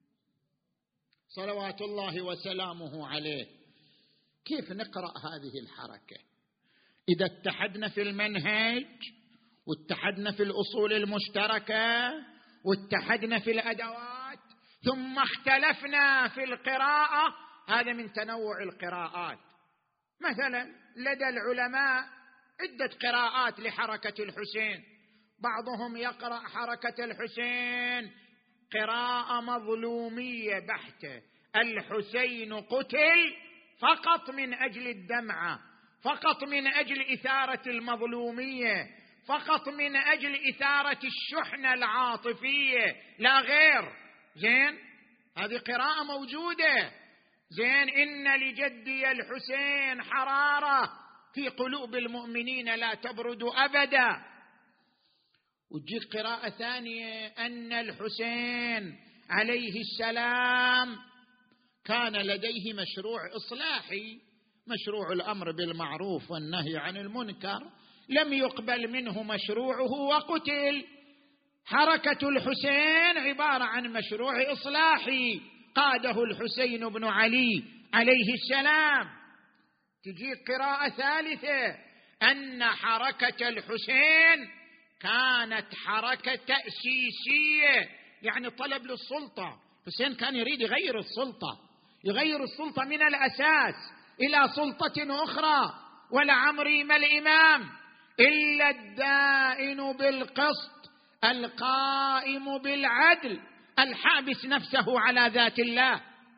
صلوات الله وسلامه عليه، كيف نقرأ هذه الحركة؟ إذا اتحدنا في المنهج واتحدنا في الأصول المشتركة واتحدنا في الأدوات ثم اختلفنا في القراءة، هذا من تنوع القراءات. مثلا لدى العلماء عدة قراءات لحركة الحسين، بعضهم يقرأ حركة الحسين قراءة مظلومية بحتة، الحسين قتل فقط من أجل الدمعة، فقط من أجل إثارة المظلومية، فقط من أجل إثارة الشحنة العاطفية لا غير. هذه قراءة موجودة. إن لجدي الحسين حرارة في قلوب المؤمنين لا تبرد أبدا. وتجيك قراءة ثانية أن الحسين عليه السلام كان لديه مشروع إصلاحي، مشروع الأمر بالمعروف والنهي عن المنكر، لم يقبل منه مشروعه وقتل. حركة الحسين عبارة عن مشروع إصلاحي قاده الحسين بن علي عليه السلام. تجي قراءة ثالثة أن حركة الحسين كانت حركة تأسيسية، يعني طلب للسلطة. الحسين كان يريد يغير السلطة، يغير السلطة من الأساس إلى سلطة أخرى. ولعمري ما الإمام إلا الدائن بالقسط القائم بالعدل الحابس نفسه على ذات الله.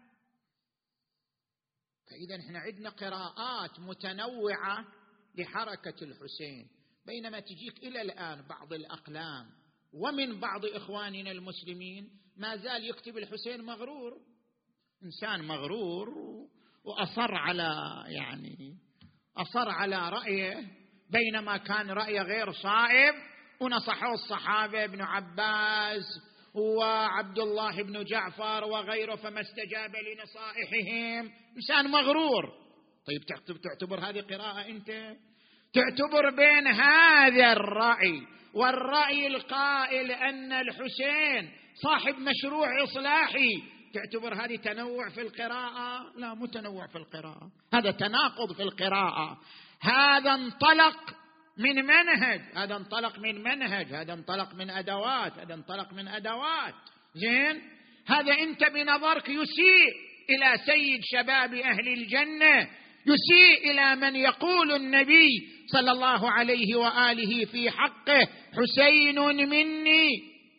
فإذا نحن عندنا قراءات متنوعة لحركة الحسين، بينما تجيك إلى الآن بعض الأقلام ومن بعض إخواننا المسلمين ما زال يكتب الحسين مغرور، إنسان مغرور وأصر على رأيه، بينما كان رأيه غير صائب، ونصحوا الصحابة ابن عباس وعبد الله بن جعفر وغيره فما استجاب لنصائحهم. إنسان مغرور. طيب تعتبر هذه قراءة؟ أنت تعتبر بين هذا الرأي والرأي القائل أن الحسين صاحب مشروع إصلاحي، تعتبر هذه تنوع في القراءة؟ لا، مو تنوع في القراءة، هذا تناقض في القراءة. هذا انطلق من منهج، هذا انطلق من منهج، هذا انطلق من أدوات، هذا انطلق من أدوات. هذا أنت بنظرك يسيء إلى سيد شباب أهل الجنة، يسيء إلى من يقول النبي صلى الله عليه وآله في حقه حسين مني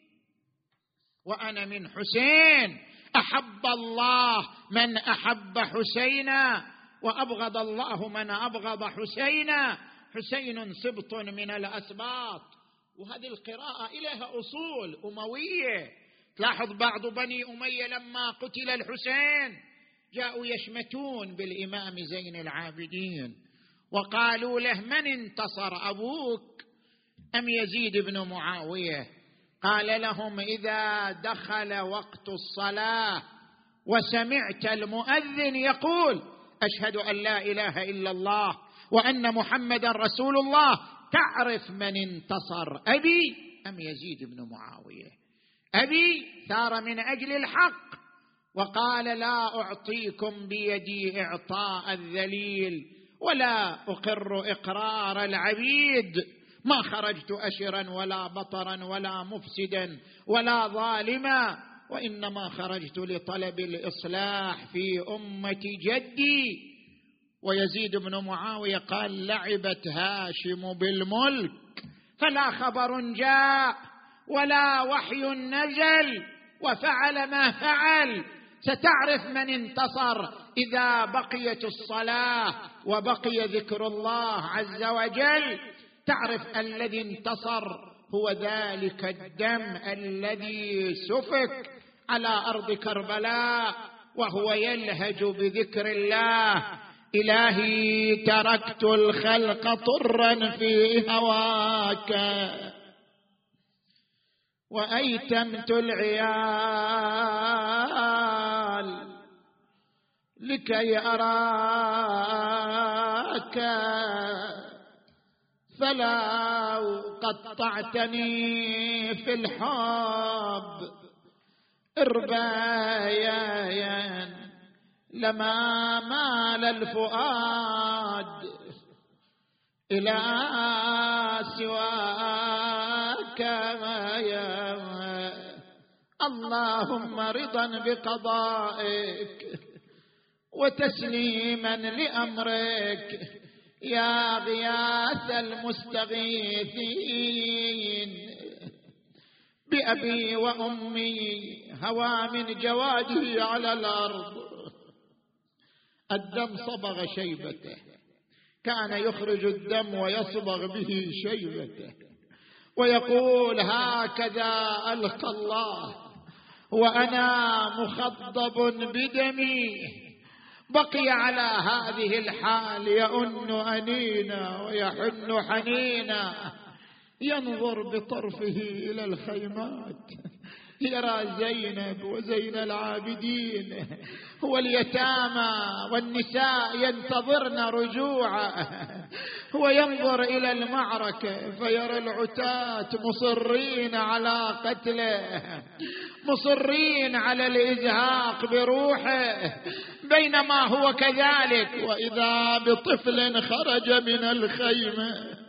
وأنا من حسين، أحب الله من أحب حسينا وأبغض الله من أبغض حسينا، حسين سبط من الأسباط. وهذه القراءة إليها أصول أموية. تلاحظ بعض بني أمية لما قتل الحسين جاءوا يشمتون بالإمام زين العابدين وقالوا له: من انتصر، أبوك أم يزيد بن معاوية؟ قال لهم: إذا دخل وقت الصلاة وسمعت المؤذن يقول أشهد أن لا إله إلا الله وأن محمدا رسول الله، تعرف من انتصر، أبي أم يزيد بن معاوية؟ أبي ثار من أجل الحق وقال لا أعطيكم بيدي إعطاء الذليل ولا أقر إقرار العبيد، ما خرجت أشرا ولا بطرا ولا مفسدا ولا ظالما، وإنما خرجت لطلب الإصلاح في أمة جدي. ويزيد بن معاوية قال لعبت هاشم بالملك فلا خبر جاء ولا وحي نزل وفعل ما فعل. ستعرف من انتصر إذا بقيت الصلاة وبقي ذكر الله عز وجل. تعرف الذي انتصر هو ذلك الدم الذي سفك على أرض كربلاء وهو يلهج بذكر الله: إلهي تركت الخلق طرا في هواك وأيتمت العيال لكي أراك، فلو قطعتني في الحب إربايا لما مال الفؤاد إلى سواك يا اللهم رضا بقضائك وتسليما لأمرك يا غياث المستغيثين. بأبي وأمي هوى من جواده على الأرض، الدم صبغ شيبته، كان يخرج الدم ويصبغ به شيبته ويقول هكذا ألقى الله وأنا مخضب بدمي. بقي على هذه الحال يؤن أنينا ويحن حنينا، ينظر بطرفه إلى الخيمات يرى زينب وزين العابدين واليتامى والنساء ينتظرن رجوعه، هو ينظر إلى المعركة فيرى العتاة مصرين على قتله، مصرين على الإزهاق بروحه، بينما هو كذلك وإذا بطفل خرج من الخيمة،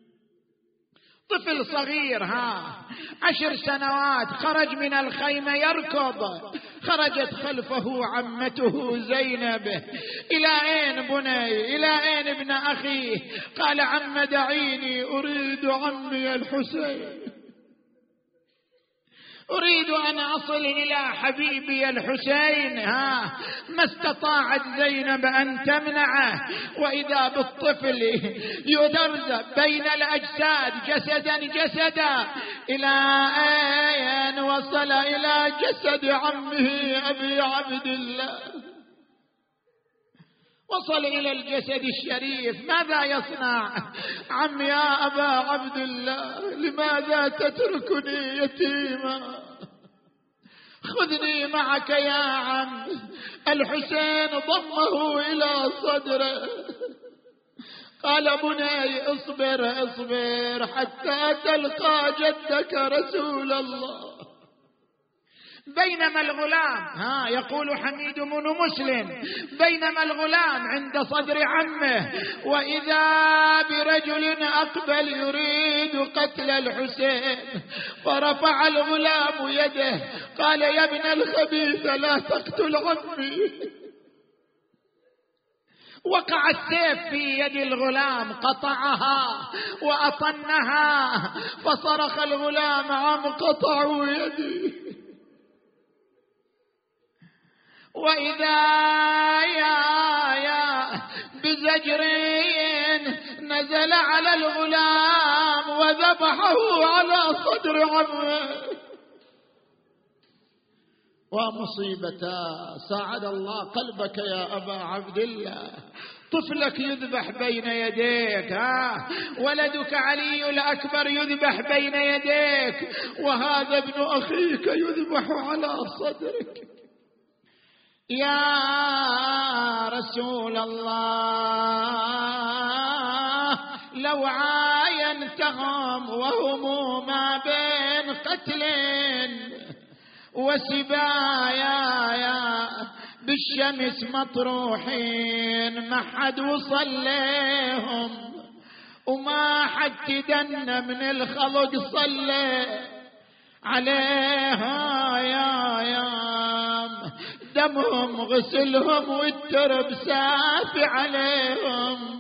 طفل صغير 10 سنوات خرج من الخيمة يركض. خرجت خلفه عمته زينب: إلى أين بني؟ إلى أين ابن أخي؟ قال: عم دعيني أريد عمي الحسين، أريد أن أصل إلى حبيبي الحسين. ما استطاعت زينب أن تمنعه، وإذا بالطفل يدرز بين الأجساد جسدا إلى أين وصل؟ إلى جسد عمه أبي عبد الله، وصل إلى الجسد الشريف. ماذا يصنع؟ عم يا أبا عبد الله، لماذا تتركني يتيما؟ خذني معك يا عم. الحسين ضمه إلى صدره، قال: بني اصبر حتى تلقى جدك رسول الله. بينما الغلام يقول حميد بن مسلم: بينما الغلام عند صدر عمه، وإذا برجل أقبل يريد قتل الحسين، فرفع الغلام يده قال: يا ابن الخبيث لا تقتل عمي. وقع السيف في يد الغلام، قطعها وأطنها، فصرخ الغلام: عم قطعوا يدي. وإذا يا بزجرين نزل على الغلام وذبحه على صدر عمه. ومصيبته ساعد الله قلبك يا أبا عبد الله، طفلك يذبح بين يديك، ولدك علي الأكبر يذبح بين يديك، وهذا ابن أخيك يذبح على صدرك. يا رسول الله أو عاينتهم وهم ما بين قتل وسبايا بالشمس مطروحين، ما حد وصل لهم وما حد تدنى من الخلق صلى عليها يا دمهم غسلهم والترب سافي عليهم،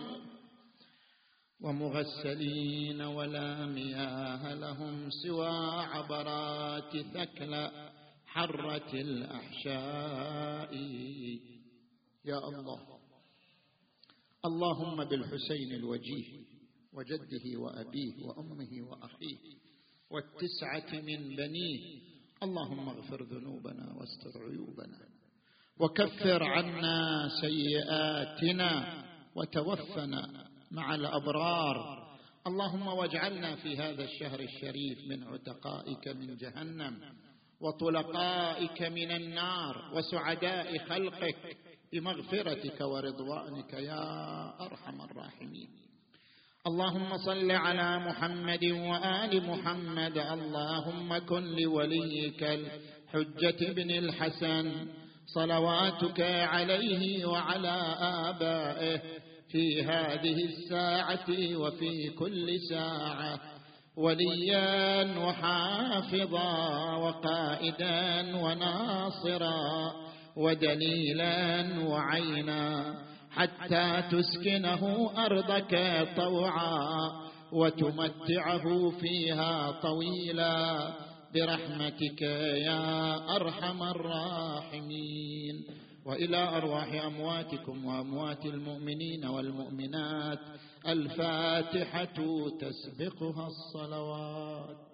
ومغسلين ولا مياه لهم سوى عبرات ثكلى حرة الأحشاء. يا الله، اللهم بالحسين الوجيه وجده وأبيه وأمه وأخيه والتسعة من بنيه، اللهم اغفر ذنوبنا واستر عيوبنا وكفر عنا سيئاتنا وتوفنا مع الأبرار. اللهم واجعلنا في هذا الشهر الشريف من عتقائك من جهنم وطلقائك من النار وسعداء خلقك بمغفرتك ورضوانك يا أرحم الراحمين. اللهم صل على محمد وآل محمد. اللهم كن لوليك الحجة بن الحسن صلواتك عليه وعلى آبائه في هذه الساعة وفي كل ساعة وليا وحافظا وقائدا وناصرا ودليلا وعينا، حتى تسكنه أرضك طوعا وتمتعه فيها طويلا برحمتك يا أرحم الراحمين. وإلى أرواح أمواتكم وأموات المؤمنين والمؤمنات الفاتحة تسبقها الصلوات.